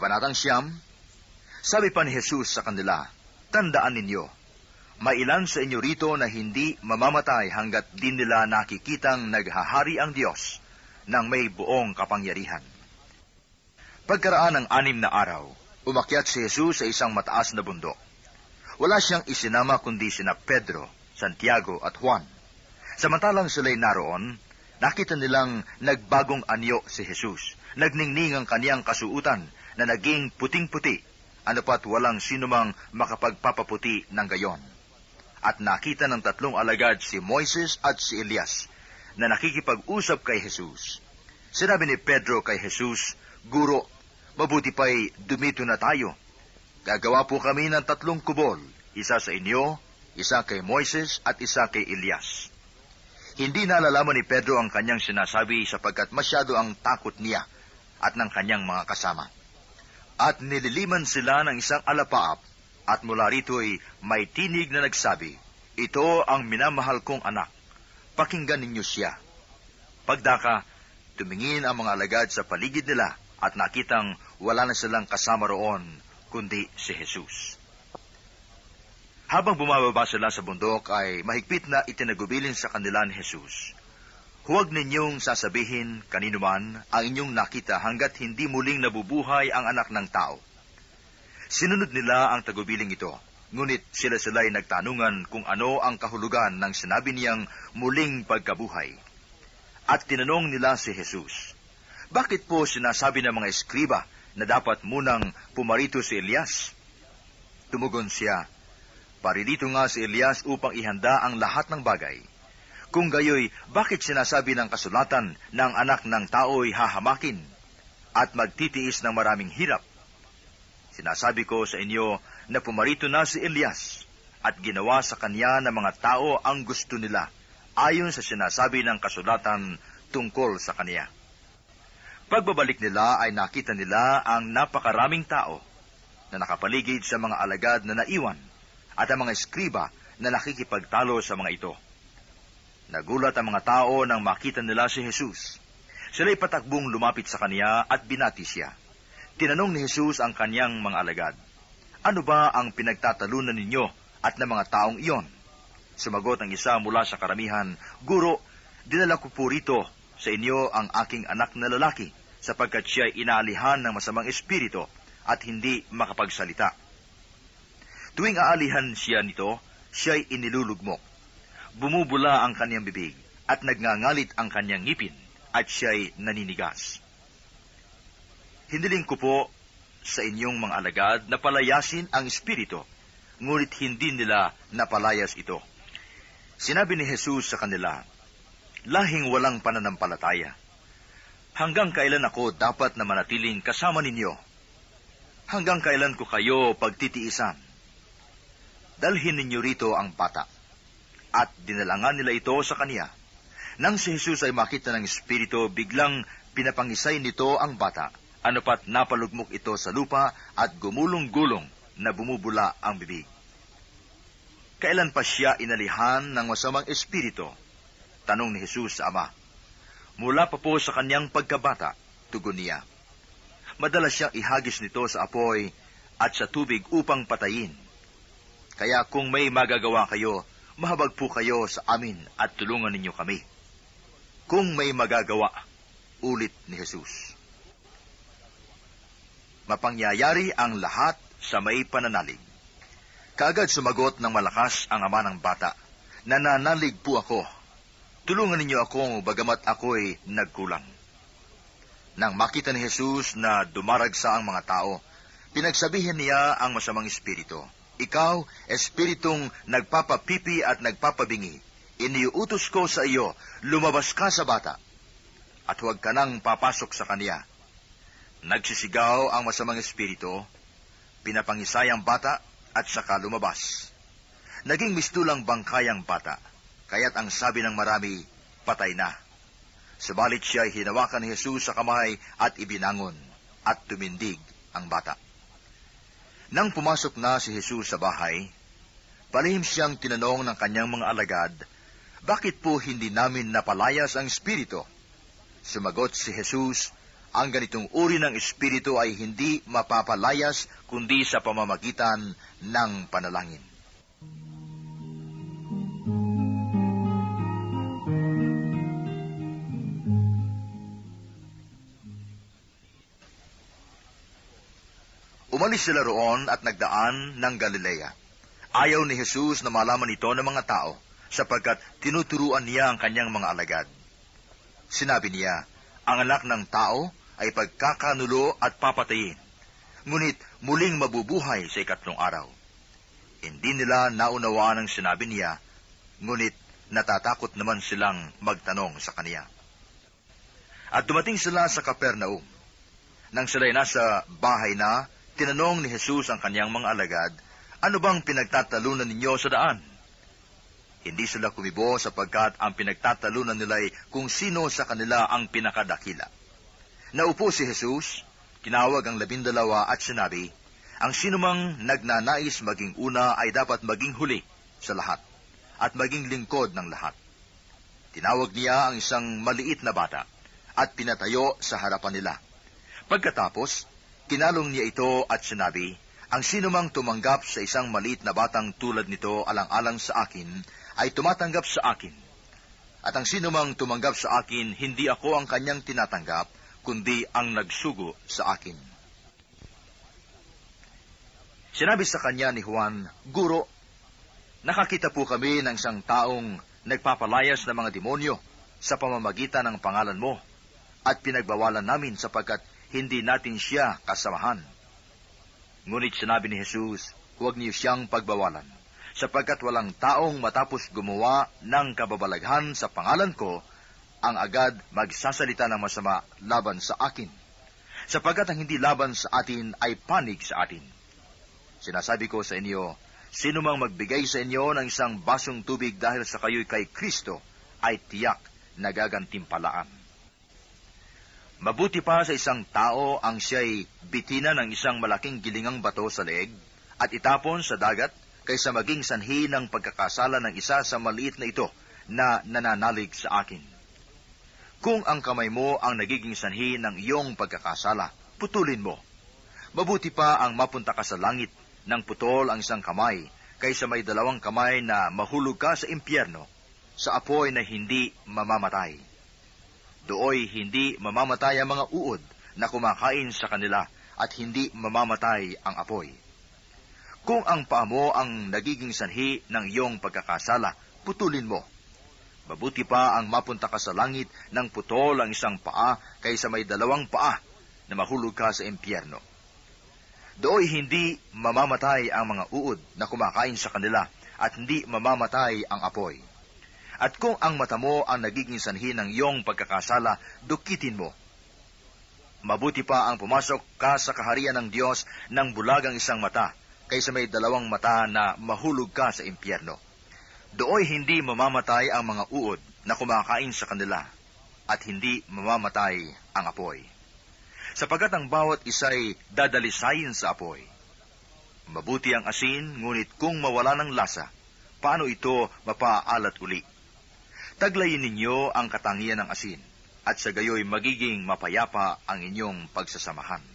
Kabanatang 9, sabi pa ni Jesus sa kanila, "Tandaan ninyo, mailan sa inyo rito na hindi mamamatay hanggat di nila nakikitang naghahari ang Diyos ng may buong kapangyarihan." Pagkaraan ng 6 na araw, umakyat si Jesus sa isang mataas na bundok. Wala siyang isinama kundi sina Pedro, Santiago at Juan. Samantalang sila'y naroon, nakita nilang nagbagong anyo si Jesus. Nagningning ang kaniyang kasuutan na naging puting-puti, ano pat walang sinumang makapagpapaputi ng gayon. At nakita ng 3 alagad si Moises at si Elias na nakikipag-usap kay Jesus. Sinabi ni Pedro kay Jesus, "Guro, mabuti pa'y dumito na tayo. Gagawa po kami ng 3 kubol, isa sa inyo, isa kay Moises at isa kay Elias." Hindi nalalaman ni Pedro ang kanyang sinasabi sapagkat masyado ang takot niya at ng kanyang mga kasama. At nililiman sila ng isang alapaap, at mula rito'y may tinig na nagsabi, "Ito ang minamahal kong anak, pakinggan ninyo siya." Pagdaka, tumingin ang mga alagad sa paligid nila at nakitang wala na silang kasama roon, kundi si Jesus. Habang bumababa sila sa bundok ay mahigpit na itinagubilin sa kanila ni Jesus, "Huwag ninyong sasabihin kanino man ang inyong nakita hanggat hindi muling nabubuhay ang anak ng tao." Sinunod nila ang tagubiling ito, ngunit sila-sila'y nagtanungan kung ano ang kahulugan ng sinabi niyang muling pagkabuhay. At tinanong nila si Jesus, "Bakit po sinasabi ng mga eskriba na dapat munang pumarito si Elias?" Tumugon siya, "Paririto nga si Elias upang ihanda ang lahat ng bagay. Kung gayoy, bakit sinasabi ng kasulatan na ang anak ng tao'y hahamakin at magtitiis ng maraming hirap? Sinasabi ko sa inyo na pumarito na si Elias at ginawa sa kanya ng mga tao ang gusto nila, ayon sa sinasabi ng kasulatan tungkol sa kanya." Pagbabalik nila ay nakita nila ang napakaraming tao na nakapaligid sa mga alagad na naiwan at ang mga eskriba na nakikipagtalo sa mga ito. Nagulat ang mga tao nang makita nila si Jesus. Sila'y patakbong lumapit sa kanya at binati siya. Tinanong ni Jesus ang kanyang mga alagad, "Ano ba ang pinagtatalunan ninyo at ng mga taong iyon?" Sumagot ang isa mula sa karamihan, "Guro, dinala ko po rito sa inyo ang aking anak na lalaki, sapagkat siya'y inaalihan ng masamang espiritu at hindi makapagsalita. Tuwing aalihan siya nito, siya'y inilulugmok. Bumubula ang kanyang bibig at nagngangalit ang kanyang ngipin at siya'y naninigas. Hiniling ko po sa inyong mga alagad na palayasin ang espiritu, ngunit hindi nila napalayas ito." Sinabi ni Jesus sa kanila, "Lahing walang pananampalataya. Hanggang kailan ako dapat na manatiling kasama ninyo? Hanggang kailan ko kayo pagtitiisan? Dalhin ninyo rito ang bata." At dinalangan nila ito sa kaniya. Nang si Jesus ay makita ng espiritu, biglang pinapangisay nito ang bata. Ano pat napalugmok ito sa lupa at gumulong-gulong na bumubula ang bibig. "Kailan pa siya inalihan ng masamang espiritu?" tanong ni Jesus sa ama. "Mula pa po sa kanyang pagkabata," tugon niya. "Madalas siyang ihagis nito sa apoy at sa tubig upang patayin. Kaya kung may magagawa kayo, mahabag po kayo sa amin at tulungan ninyo kami." Kung may magagawa, ulit ni Jesus. Mapangyayari ang lahat sa may pananalig. Kaagad sumagot ng malakas ang ama ng bata, "Nananalig po ako. Tulungan ninyo ako bagamat ako'y nagkulang." Nang makita ni Jesus na dumaragsa ang mga tao, pinagsabihan niya ang masamang espiritu, "Ikaw, espiritong nagpapapipi at nagpapabingi, iniuutos ko sa iyo, lumabas ka sa bata, at huwag ka nang papasok sa kaniya." Nagsisigaw ang masamang espiritu, pinapangisay ang bata, at saka lumabas. Naging mistulang bangkay ang bata, kaya't ang sabi ng marami, patay na. Subalit siya ay hinawakan ni Jesus sa kamay at ibinangon, at tumindig ang bata. Nang pumasok na si Jesus sa bahay, palihim siyang tinanong ng kanyang mga alagad, "Bakit po hindi namin napalayas ang espiritu?" Sumagot si Jesus, Ang ganitong uri ng espiritu ay hindi mapapalayas kundi sa pamamagitan ng panalangin. Umalis sila roon at nagdaan ng Galilea. Ayaw ni Jesus na malaman ito ng mga tao, sapagkat tinuturuan niya ang kanyang mga alagad. Sinabi niya, ang anak ng tao ay pagkakanulo at papatayin, ngunit muling mabubuhay sa ikatlong araw. Hindi nila naunawaan ang sinabi niya, ngunit natatakot naman silang magtanong sa kaniya. At dumating sila sa Capernaum. Nang sila'y nasa bahay na, tinanong ni Jesus ang kanyang mga alagad, ano bang pinagtatalunan ninyo sa daan? Hindi sila kumibo sapagkat ang pinagtatalunan nila ay kung sino sa kanila ang pinakadakila. Naupo si Jesus, tinawag ang 12 at sinabi, ang sinumang nagnanais maging una ay dapat maging huli sa lahat at maging lingkod ng lahat. Tinawag niya ang isang maliit na bata at pinatayo sa harapan nila. Pagkatapos, kinalong niya ito at sinabi, ang sinumang tumanggap sa isang maliit na batang tulad nito alang-alang sa akin, ay tumatanggap sa akin. At ang sinumang tumanggap sa akin, hindi ako ang kanyang tinatanggap, kundi ang nagsugo sa akin. Sinabi sa kanya ni Juan, Guro, nakakita po kami ng isang taong nagpapalayas ng mga demonyo sa pamamagitan ng pangalan mo, at pinagbawalan namin sapagkat hindi natin siya kasamahan. Ngunit sinabi ni Jesus, huwag niyo siyang pagbawalan, sapagkat walang taong matapos gumawa ng kababalaghan sa pangalan ko, ang agad magsasalita ng masama laban sa akin, sapagkat ang hindi laban sa atin ay panig sa atin. Sinasabi ko sa inyo, sino mang magbigay sa inyo ng isang basong tubig dahil sa kayo'y kay Kristo, ay tiyak na gagantimpalaan. Mabuti pa sa isang tao ang siya'y bitina ng isang malaking gilingang bato sa leeg at itapon sa dagat kaysa maging sanhi ng pagkakasala ng isa sa maliit na ito na nananalig sa akin. Kung ang kamay mo ang nagiging sanhi ng iyong pagkakasala, putulin mo. Mabuti pa ang mapunta ka sa langit ng putol ang isang kamay kaysa may 2 kamay na mahulog ka sa impyerno, sa apoy na hindi mamamatay. Dooy hindi mamamatay ang mga uod na kumakain sa kanila at hindi mamamatay ang apoy. Kung ang paa mo ang nagiging sanhi ng iyong pagkakasala, putulin mo. Mabuti pa ang mapunta ka sa langit ng putol ang isang paa kaysa may 2 paa na mahulog ka sa impyerno. Dooy hindi mamamatay ang mga uod na kumakain sa kanila at hindi mamamatay ang apoy. At kung ang mata mo ang nagiging sanhi ng iyong pagkakasala, dukitin mo. Mabuti pa ang pumasok ka sa kaharian ng Diyos ng bulagang isang mata, kaysa may 2 mata na mahulog ka sa impyerno. Dooy hindi mamamatay ang mga uod na kumakain sa kanila, at hindi mamamatay ang apoy. Sapagkat ang bawat isa'y dadalisayin sa apoy. Mabuti ang asin, ngunit kung mawala ng lasa, paano ito mapaalat uli? Taglayin ninyo ang katangian ng asin, at sa gayoy magiging mapayapa ang inyong pagsasamahan.